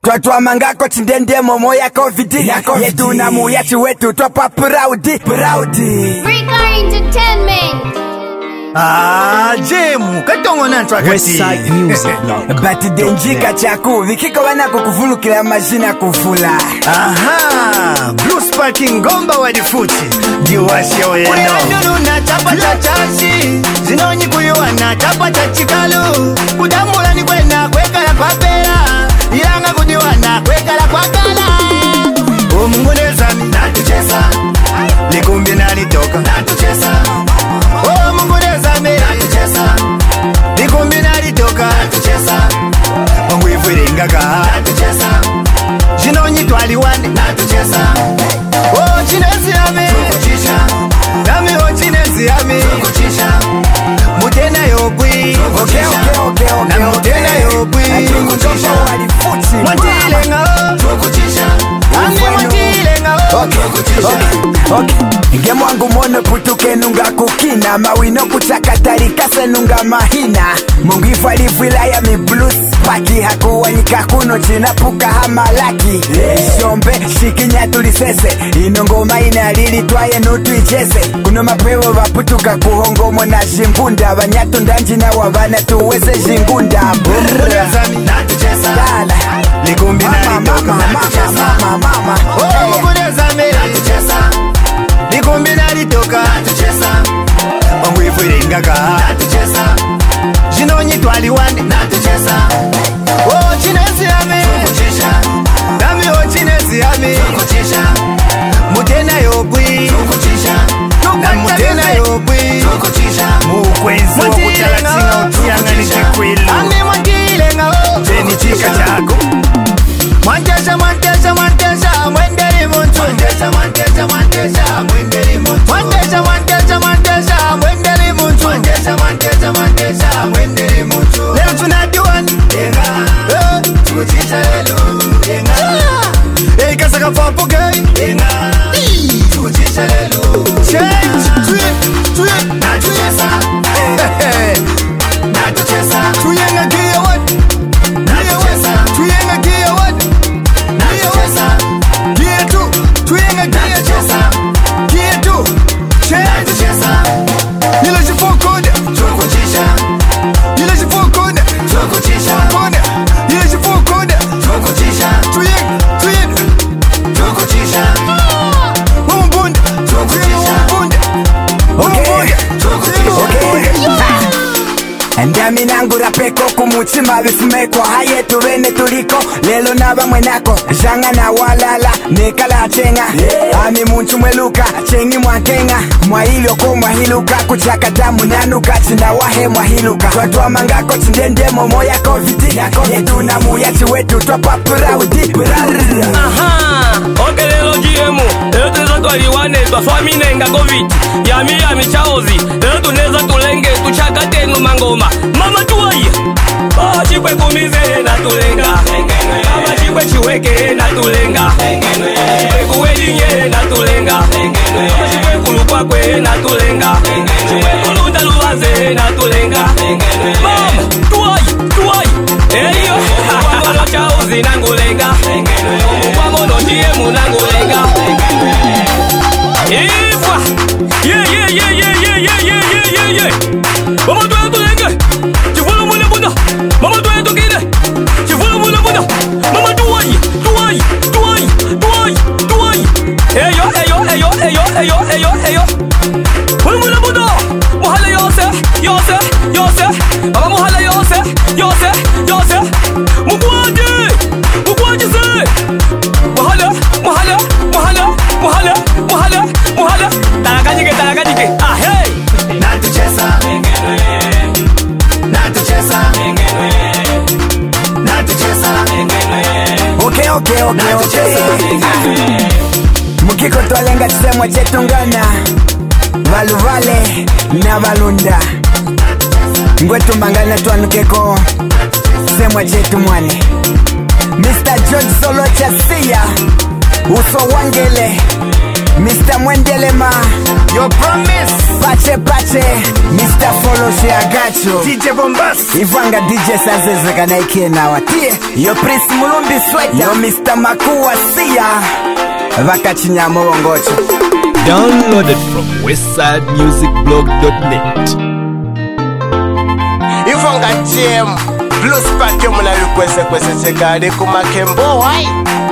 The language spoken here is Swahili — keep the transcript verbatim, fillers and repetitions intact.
Twatwa mangako chindende momo ya covid yetu na muyachi wetu twapa proud proud Freaka Entertainment. Ah, jemu katongo nantwa kati But denjika chaku vikiko wanako kuvulukila mashina kuvula. Aha, Blue Sparking gomba wadifuti diwashe oyeno Kuyandunu na chapa chachashi Zinonyi kuyuwa na chapa chachikalu Kudamula ni kwena kwekala kwa pera Ilanga kudiwa na kwekala kwa kala Umungunezami natuchesa Likumbi nalitoka natuchesa Oh mungunezami natuchesa Likumbi nalitoka natuchesa Mwivuringaga natuchesa Jinonyi twaliwane natuchesa Oh chinezi yami tukuchisha Nami oh chinezi yami tukuchisha Mutena yobwi Okay okay okay okay Na mutena yobwi tukuchisha walifuti Mwantile ngao tukuchisha Ami mwantile ngao tukuchisha Okay Nge mwangu mono putuke nunga kukina Mawino kuchakatari kase nunga mahina Mungu ifalifila ya mi blues Paki hakuwa nikakuno china puka hamalaki Shombe shikinya tulisese Inongoma inalili twaye nutu ichese Kuno mapewo vaputuka kuhongomo na jingunda Vanyatu ndanji na wavana tuweze jingunda Mungunezami natuchesa Dala Likumbi nalitoka natuchesa Mama mama Oh mungunezami natuchesa Likumbi nalitoka natuchesa Mwivuringaga natuchesa Jinonyi twaliwane natuchesa Oh chinezi yami tukuchisha Nami oh chinezi yami tukuchisha Mutena yobwi tukuchisha Na mutena yobwi tukuchisha Mukwenzi wa kutalatinga utiyanga nichikwili Ami mwantile ngao Jeni chika chako Mwantesha mwantesha mwantesha Mwendeli muntu Mwantesha mwantesha mwantesha Mwendeli muntu Mwantesha mwantesha mwantesha Mwendeli muntu Mwantesha mwantesha mwantesha Mwendeli muntu Leo tunadiwani Yenga Tukuchisha lelo Yenga Hey kasaka fapo gay Yenga Tukuchisha lelo Change Tuye Tuye Natuchesa Natuchesa Tuyenga kia what Natuchesa Tuyenga kia what Natuchesa Kia tu Tuyenga kia tu Kia tu Change Natuchesa Yile jifokode Tukuchisha Yile jifokode Tukuchisha Kode Yile jifokode Tukuchisha Tuyenga Tuyenga Tukuchisha Mumbunde Tukuchisha Mumbunde Mumbunde Tukuchisha Ndami nangu rapeko kumuchima bifumeko Hayetu vene tuliko Lelo na bamwe nako Janga na walala Nekala chenga yeah. Ami muntu mweluka Chengi mwakenga Mwahilio ko mwahiluka Kuchaka damu nanuka China wahe mwahiluka Twatwa mangako chindende momo ya covid Yetu na muyachi wetu Twapa proud Aha, oke lelo G M Lelo tuneza twaliwane Twafami nenga covid Yami yami chaozi Lelo tuneza tulenge Tuchaka tenu mangoma Mama tuwaye Baba chikwe kumize na tulenga Baba chikwe chiweke na tulenga Chikwe kuwedinye na tulenga Baba chikwe kulukwa kwe na tulenga Chikwe kulunda luwaze na tulenga Mama tuwaye tuwaye Eyo Kwa mono chaozi nangulenga Kwa mono jiemu nangulenga Ifwa Yeah yeah yeah yeah yeah yeah yeah yeah yeah Mama tuwaye tulenge Chifulu mune bunda Mama tuwaye tukide Chifulu mune bunda Mama tuwaye tuwaye tuwaye tuwaye tuwaye Eyo eyo eyo eyo eyo eyo eyo Mune mune bunda Muhale yose yose yose Mama muhale yose yose yose Mukwaje Mukwaje se Muhale muhale muhale muhale muhale muhale Talakajike talakajike Ah hey Natuchesa Natuchesa Natuchesa Okay okay okay okay Mukiko twalenga chisemwa chetu ngana Valuvale na valunda Ngwetu mangana twanukeko Semwa chetu mwane Mister George Solo Chasia Uso wangele Mister Mwendelema, Your promise. Pache Pache, Mister Follow Shiagacho, D J Bombas, Ivanga D J Sazeze Kanaike na watie. Yo Prince Mulumbi Sweater, yo Mister Makuwa Sia, Vakachinyamo Wongocho. Downloaded from westside music blog dot net. Ivanga Jam, Blue Spark yo muna request kwese chekade kumakembo why?